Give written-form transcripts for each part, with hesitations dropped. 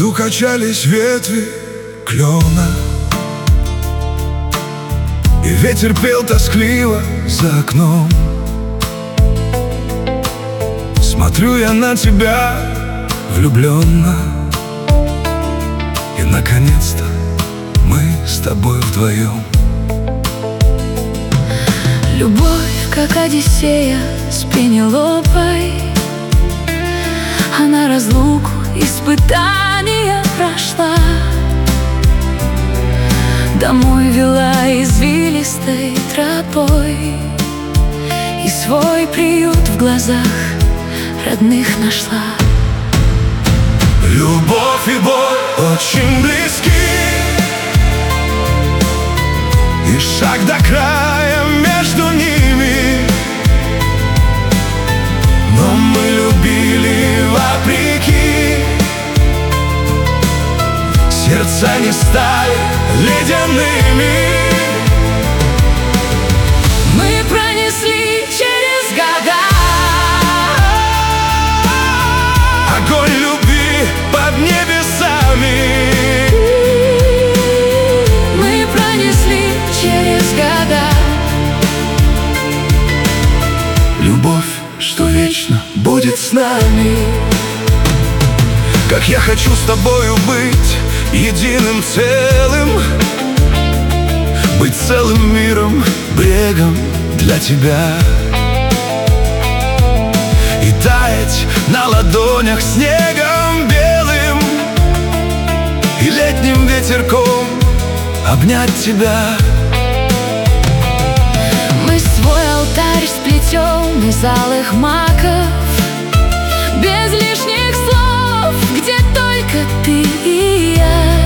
саду качались ветви клена, и ветер пел тоскливо за окном. Смотрю я на тебя влюбленно, и наконец-то мы с тобой вдвоем. Любовь, как Одиссея с Пенелопой, она разлуку испытания прошла, домой вела извилистой тропой, и свой приют в глазах родных нашла. Любовь и боль очень близки, и шаг до края между ними. Но мы любили вопреки, сердца не стали ледяными. Мы пронесли через года огонь любви под небесами. Мы пронесли через года Любовь, что вечно будет с нами. Как я хочу с тобою быть единым целым, быть целым миром, брегом для тебя, и таять на ладонях снегом белым, и летним ветерком обнять тебя. мы свой алтарь сплетем из алых маков, без лишних слов, где только ты и я.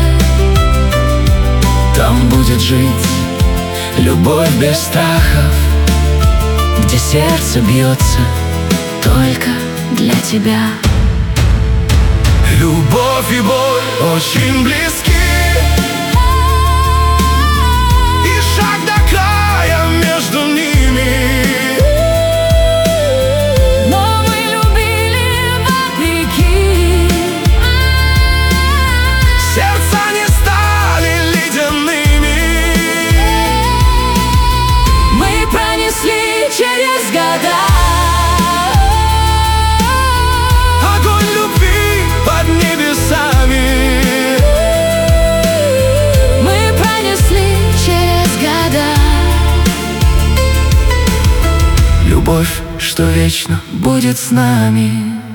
Там будет жить любовь без страхов, Где сердце бьется только для тебя. Любовь и боль очень близки, и шаг до края между ними. Но мы любили вопреки, Сердца не стали ледяными. мы пронесли через года Огонь любви под небесами. Мы пронесли через года Любовь, что вечно будет с нами.